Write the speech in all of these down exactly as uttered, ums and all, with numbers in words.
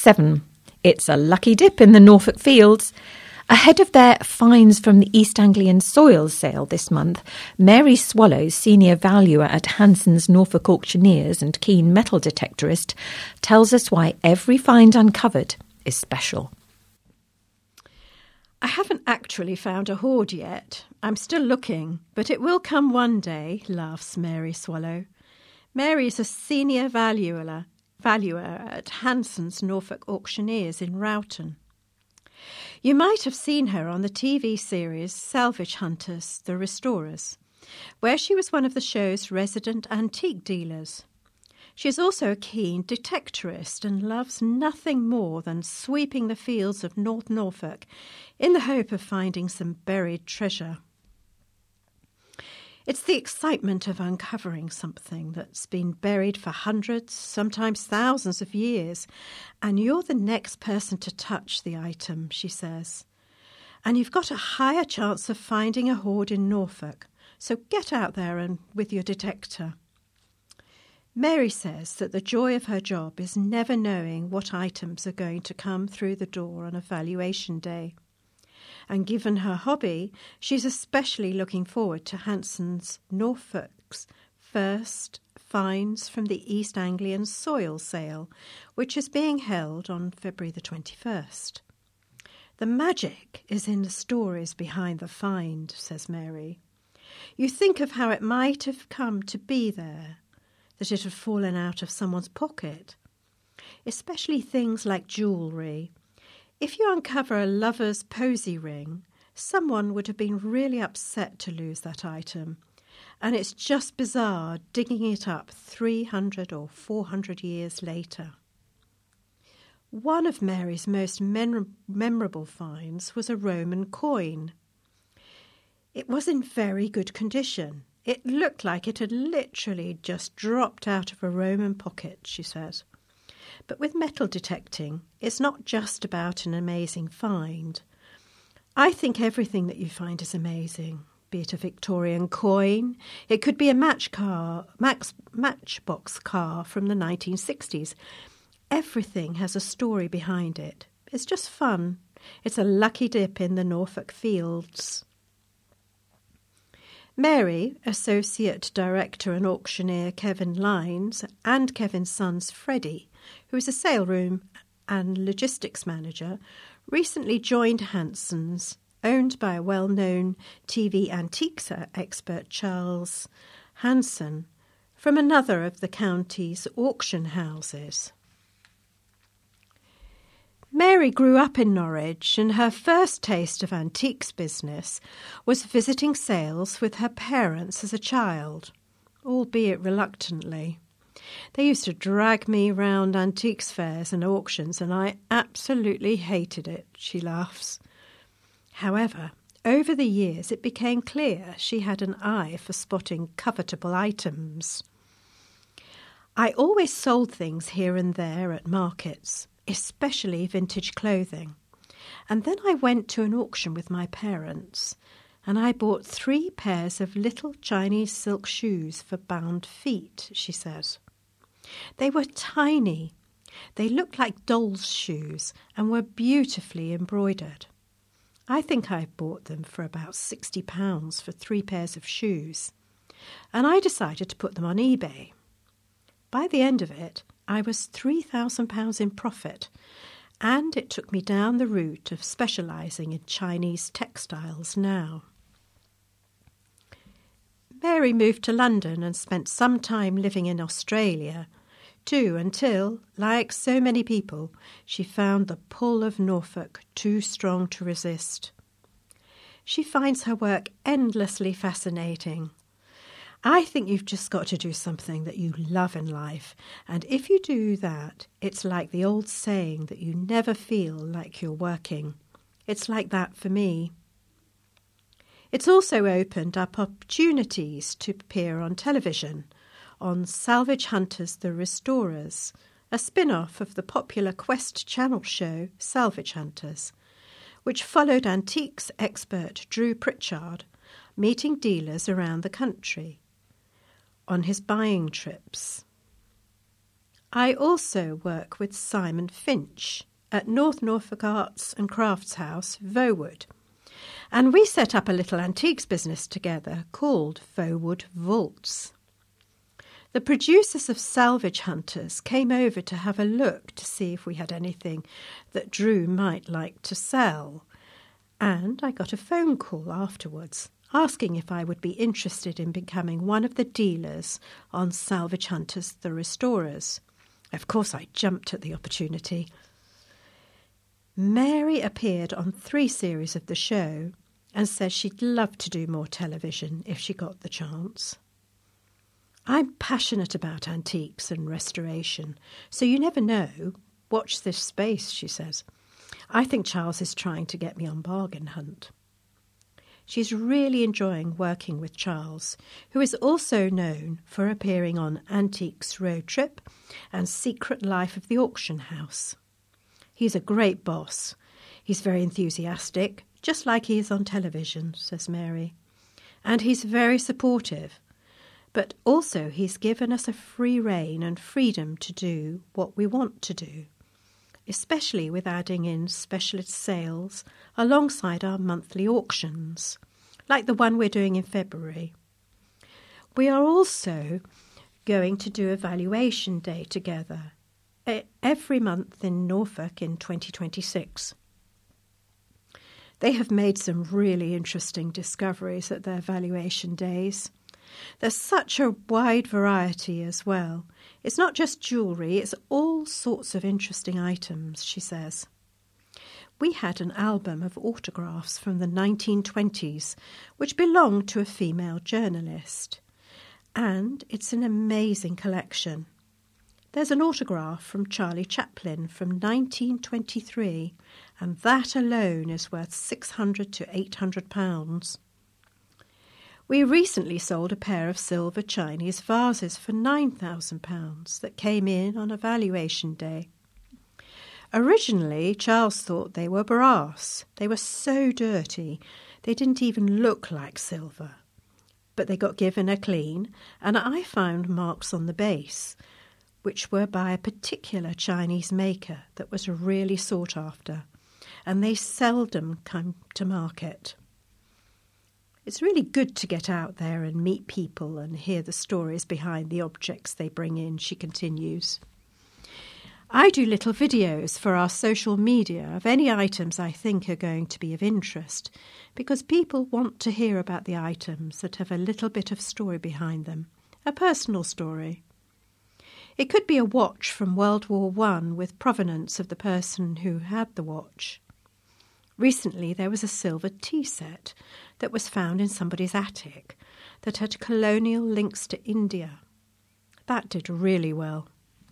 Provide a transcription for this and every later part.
seven. It's a lucky dip in the Norfolk fields. Ahead of their finds from the East Anglian soils sale this month, Mary Swallows, senior valuer at Hanson's Norfolk Auctioneers and keen metal detectorist, tells us why every find uncovered is special. I haven't actually found a hoard yet. I'm still looking, but it will come one day, laughs Mary Swallow. Mary is a senior valuer, valuer at Hanson's Norfolk Auctioneers in Rowton. You might have seen her on the T V series Salvage Hunters, The Restorers, where she was one of the show's resident antique dealers. She is also a keen detectorist and loves nothing more than sweeping the fields of North Norfolk in the hope of finding some buried treasure. It's the excitement of uncovering something that's been buried for hundreds, sometimes thousands of years, and you're the next person to touch the item, she says. And you've got a higher chance of finding a hoard in Norfolk, so get out there and with your detector. Mary says that the joy of her job is never knowing what items are going to come through the door on a valuation day. And given her hobby, she's especially looking forward to Hanson's Norfolk's first finds from the East Anglian soil sale, which is being held on February the twenty-first. The magic is in the stories behind the find, says Mary. You think of how it might have come to be there, that it had fallen out of someone's pocket, especially things like jewellery. If you uncover a lover's posy ring, someone would have been really upset to lose that item, and it's just bizarre digging it up three hundred or four hundred years later. One of Mary's most mem- memorable finds was a Roman coin. It was in very good condition. It looked like it had literally just dropped out of a Roman pocket, she says. But with metal detecting, it's not just about an amazing find. I think everything that you find is amazing, be it a Victorian coin. It could be a match car, max, matchbox car from the nineteen sixties. Everything has a story behind it. It's just fun. It's a lucky dip in the Norfolk fields. Mary, Associate Director and Auctioneer Kevin Lines, and Kevin's sons Freddie, who is a sale room and logistics manager, recently joined Hanson's, owned by a well-known T V antiques expert Charles Hanson, from another of the county's auction houses. Mary grew up in Norwich, and her first taste of antiques business was visiting sales with her parents as a child, albeit reluctantly. They used to drag me round antiques fairs and auctions, and I absolutely hated it, she laughs. However, over the years it became clear she had an eye for spotting covetable items. I always sold things here and there at markets, especially vintage clothing. And then I went to an auction with my parents, and I bought three pairs of little Chinese silk shoes for bound feet, she says. They were tiny. They looked like doll's shoes and were beautifully embroidered. I think I bought them for about sixty pounds for three pairs of shoes, and I decided to put them on eBay. By the end of it, I was three thousand pounds in profit, and it took me down the route of specialising in Chinese textiles now. Mary moved to London and spent some time living in Australia, too, until, like so many people, she found the pull of Norfolk too strong to resist. She finds her work endlessly fascinating. I think you've just got to do something that you love in life, and if you do that, it's like the old saying that you never feel like you're working. It's like that for me. It's also opened up opportunities to appear on television, on Salvage Hunters, The Restorers, a spin-off of the popular Quest Channel show Salvage Hunters, which followed antiques expert Drew Pritchard meeting dealers around the country on his buying trips. I also work with Simon Finch at North Norfolk Arts and Crafts House, Vowood, and we set up a little antiques business together called Vowood Vaults. The producers of Salvage Hunters came over to have a look to see if we had anything that Drew might like to sell, and I got a phone call afterwards asking if I would be interested in becoming one of the dealers on Salvage Hunters The Restorers. Of course, I jumped at the opportunity. Mary appeared on three series of the show and says she'd love to do more television if she got the chance. I'm passionate about antiques and restoration, so you never know. Watch this space, she says. I think Charles is trying to get me on Bargain Hunt. She's really enjoying working with Charles, who is also known for appearing on Antiques Road Trip and Secret Life of the Auction House. He's a great boss. He's very enthusiastic, just like he is on television, says Mary. And he's very supportive. But also he's given us a free rein and freedom to do what we want to do, especially with adding in specialist sales alongside our monthly auctions, like the one we're doing in February. We are also going to do a valuation day together every month in Norfolk in twenty twenty-six. They have made some really interesting discoveries at their valuation days. There's such a wide variety as well. It's not just jewellery, it's all sorts of interesting items, she says. We had an album of autographs from the nineteen twenties, which belonged to a female journalist. And it's an amazing collection. There's an autograph from Charlie Chaplin from nineteen twenty-three, and that alone is worth six hundred to eight hundred pounds. We recently sold a pair of silver Chinese vases for nine thousand pounds that came in on a valuation day. Originally, Charles thought they were brass. They were so dirty, they didn't even look like silver. But they got given a clean, and I found marks on the base, which were by a particular Chinese maker that was really sought after, and they seldom come to market. It's really good to get out there and meet people and hear the stories behind the objects they bring in, she continues. I do little videos for our social media of any items I think are going to be of interest, because people want to hear about the items that have a little bit of story behind them, a personal story. It could be a watch from World War One with provenance of the person who had the watch. Recently there was a silver tea set that was found in somebody's attic that had colonial links to India. That did really well.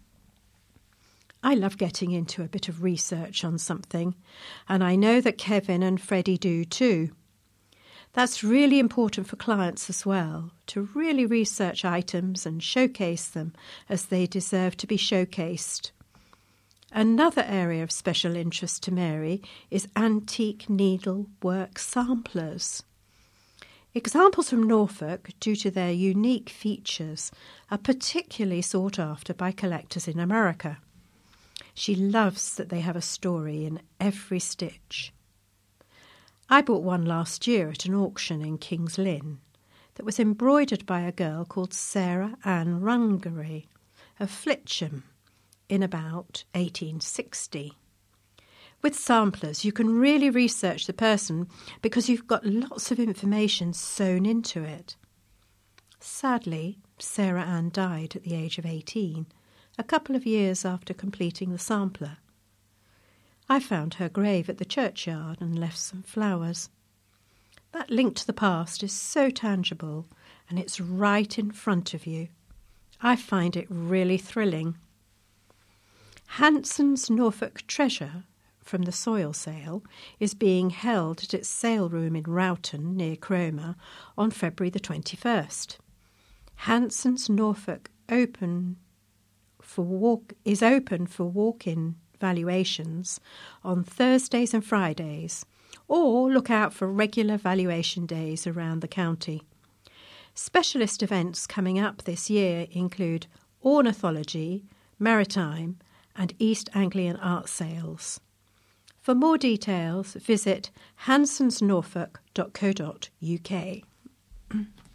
I love getting into a bit of research on something, and I know that Kevin and Freddie do too. That's really important for clients as well, to really research items and showcase them as they deserve to be showcased. Another area of special interest to Mary is antique needlework samplers. Examples from Norfolk, due to their unique features, are particularly sought after by collectors in America. She loves that they have a story in every stitch. I bought one last year at an auction in King's Lynn that was embroidered by a girl called Sarah Ann Rungery of Flitcham in about eighteen sixty. With samplers, you can really research the person because you've got lots of information sewn into it. Sadly, Sarah Ann died at the age of eighteen, a couple of years after completing the sampler. I found her grave at the churchyard and left some flowers. That link to the past is so tangible, and it's right in front of you. I find it really thrilling. Hanson's Norfolk Treasure from the soil sale is being held at its sale room in Rowton near Cromer on February the twenty-first. Hanson's Norfolk open for walk is open for walk-in valuations on Thursdays and Fridays, or look out for regular valuation days around the county. Specialist events coming up this year include ornithology, maritime and East Anglian art sales. For more details, visit hansons norfolk dot co dot uk.